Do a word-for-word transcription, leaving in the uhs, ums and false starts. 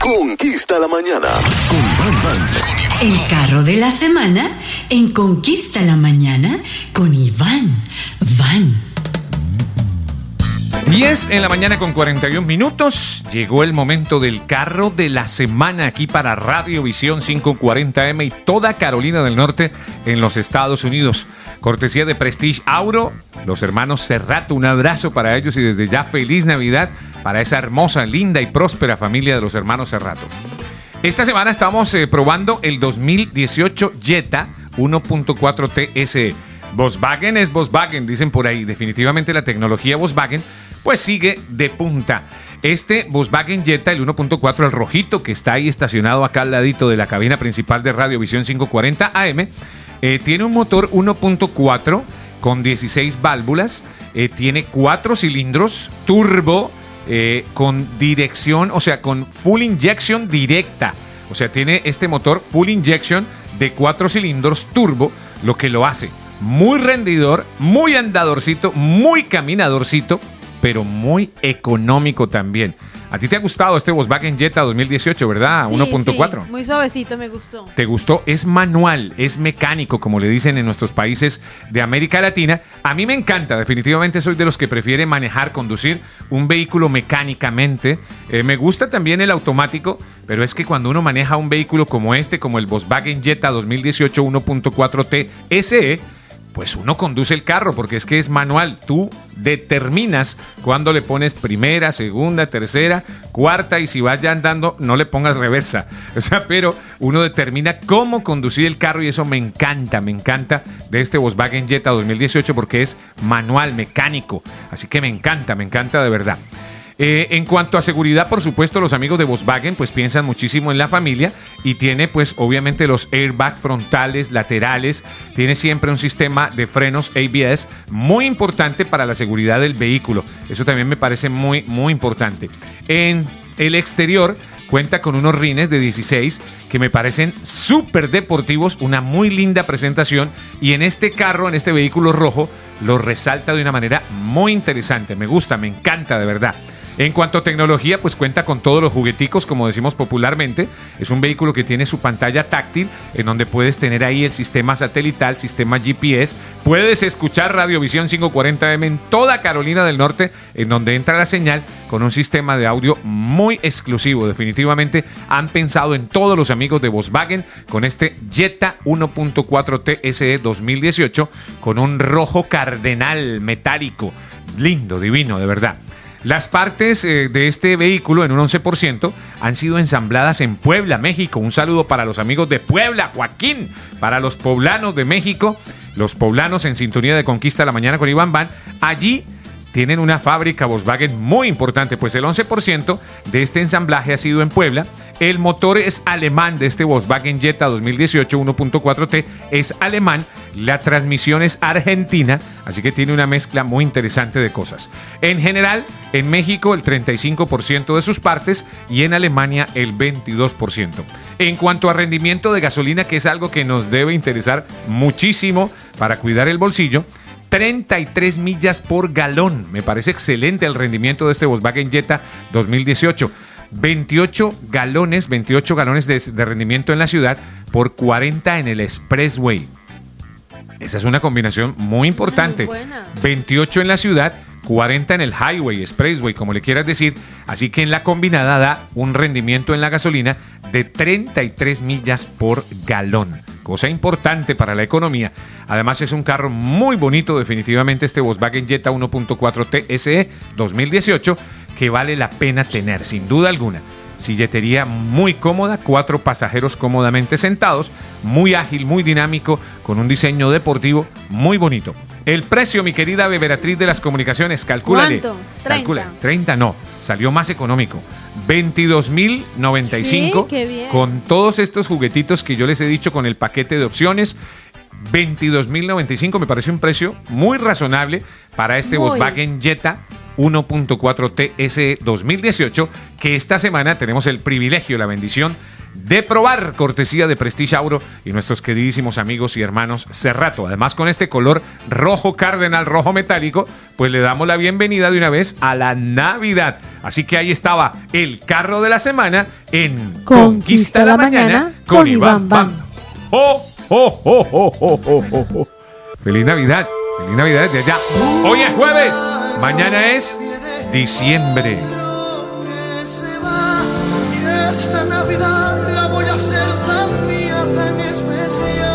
Conquista la mañana con Iván Van. El carro de la semana en Conquista la mañana con Iván Van. diez en la mañana con cuarenta y un minutos. Llegó el momento del carro de la semana aquí para Radio Visión quinientos cuarenta eme y toda Carolina del Norte en los Estados Unidos. Cortesía de Prestige Auro, los hermanos Cerrato. Un abrazo para ellos y desde ya feliz Navidad para esa hermosa, linda y próspera familia de los hermanos Cerrato. Esta semana estamos eh, probando el dos mil dieciocho Jetta uno punto cuatro T S E. Volkswagen es Volkswagen, dicen por ahí. Definitivamente la tecnología Volkswagen pues sigue de punta. Este Volkswagen Jetta, el uno punto cuatro, el rojito, que está ahí estacionado acá al ladito de la cabina principal de Radio Visión quinientos cuarenta A M, eh, tiene un motor uno punto cuatro con dieciséis válvulas, eh, tiene cuatro cilindros, turbo, eh, con dirección, o sea, con full injection directa. O sea, tiene este motor full injection de cuatro cilindros turbo, lo que lo hace muy rendidor, muy andadorcito, muy caminadorcito, pero muy económico también. ¿A ti te ha gustado este Volkswagen Jetta dos mil dieciocho, verdad? Sí, uno punto cuatro. Sí, muy suavecito, me gustó. ¿Te gustó? Es manual, es mecánico, como le dicen en nuestros países de América Latina. A mí me encanta, definitivamente soy de los que prefiere manejar, conducir un vehículo mecánicamente. Eh, me gusta también el automático, pero es que cuando uno maneja un vehículo como este, como el Volkswagen Jetta dos mil dieciocho uno punto cuatro T S E, pues uno conduce el carro porque es que es manual. Tú determinas cuándo le pones primera, segunda, tercera, cuarta, y si vas ya andando, no le pongas reversa. O sea, pero uno determina cómo conducir el carro y eso me encanta, me encanta de este Volkswagen Jetta dos mil dieciocho porque es manual, mecánico. Así que me encanta, me encanta de verdad. Eh, en cuanto a seguridad, por supuesto, los amigos de Volkswagen pues piensan muchísimo en la familia y tiene pues obviamente los airbags frontales, laterales, tiene siempre un sistema de frenos A B S muy importante para la seguridad del vehículo. Eso también me parece muy, muy importante. En el exterior cuenta con unos rines de dieciséis que me parecen súper deportivos, una muy linda presentación, y en este carro, en este vehículo rojo, lo resalta de una manera muy interesante. Me gusta, me encanta de verdad. En cuanto a tecnología, pues cuenta con todos los jugueticos, como decimos popularmente. Es un vehículo que tiene su pantalla táctil, en donde puedes tener ahí el sistema satelital, sistema G P S. Puedes escuchar Radio Visión quinientos cuarenta eme en toda Carolina del Norte, en donde entra la señal con un sistema de audio muy exclusivo. Definitivamente han pensado en todos los amigos de Volkswagen con este Jetta uno punto cuatro T S E dos mil dieciocho con un rojo cardenal metálico. Lindo, divino, de verdad. Las partes eh, de este vehículo, en un once por ciento, han sido ensambladas en Puebla, México. Un saludo para los amigos de Puebla, Joaquín, para los poblanos de México, los poblanos en sintonía de Conquista la Mañana con Iván Van. Allí tienen una fábrica Volkswagen muy importante, pues el once por ciento de este ensamblaje ha sido en Puebla. El motor es alemán de este Volkswagen Jetta dos mil dieciocho uno punto cuatro T, es alemán. La transmisión es argentina, así que tiene una mezcla muy interesante de cosas. En general, en México el treinta y cinco por ciento de sus partes y en Alemania el veintidós por ciento. En cuanto a rendimiento de gasolina, que es algo que nos debe interesar muchísimo para cuidar el bolsillo, treinta y tres millas por galón. Me parece excelente el rendimiento de este Volkswagen Jetta dos mil dieciocho. veintiocho galones, veintiocho galones de, de rendimiento en la ciudad por cuarenta en el expressway. Esa es una combinación muy importante. Muy buena. veintiocho en la ciudad, cuarenta en el highway, expressway, como le quieras decir. Así que en la combinada da un rendimiento en la gasolina de treinta y tres millas por galón. Cosa importante para la economía. Además es un carro muy bonito, definitivamente, este Volkswagen Jetta uno punto cuatro T S E dos mil dieciocho, que vale la pena tener, sin duda alguna. Silletería muy cómoda, cuatro pasajeros cómodamente sentados, muy ágil, muy dinámico, con un diseño deportivo muy bonito. El precio, mi querida beberatriz de las comunicaciones, calcúlale. ¿Cuánto? Calcula, treinta. treinta no, salió más económico. veintidós mil noventa y cinco. Sí, qué bien. Con todos estos juguetitos que yo les he dicho con el paquete de opciones. veintidós mil noventa y cinco me parece un precio muy razonable para este Muy. Volkswagen Jetta uno punto cuatro T S dos mil dieciocho, que esta semana tenemos el privilegio, la bendición de probar, cortesía de Prestige Auro y nuestros queridísimos amigos y hermanos Cerrato. Además, con este color rojo cardenal, rojo metálico, pues le damos la bienvenida de una vez a la Navidad. Así que ahí estaba el carro de la semana en Conquista, Conquista la, la Mañana, mañana con, con Iván Van. ¡Oh, oh, oh, oh, oh, oh, oh, oh! ¡Feliz Navidad! ¡Feliz Navidad desde allá! Hoy es jueves, mañana es diciembre. Esta Navidad la voy a hacer tan mía, tan especial.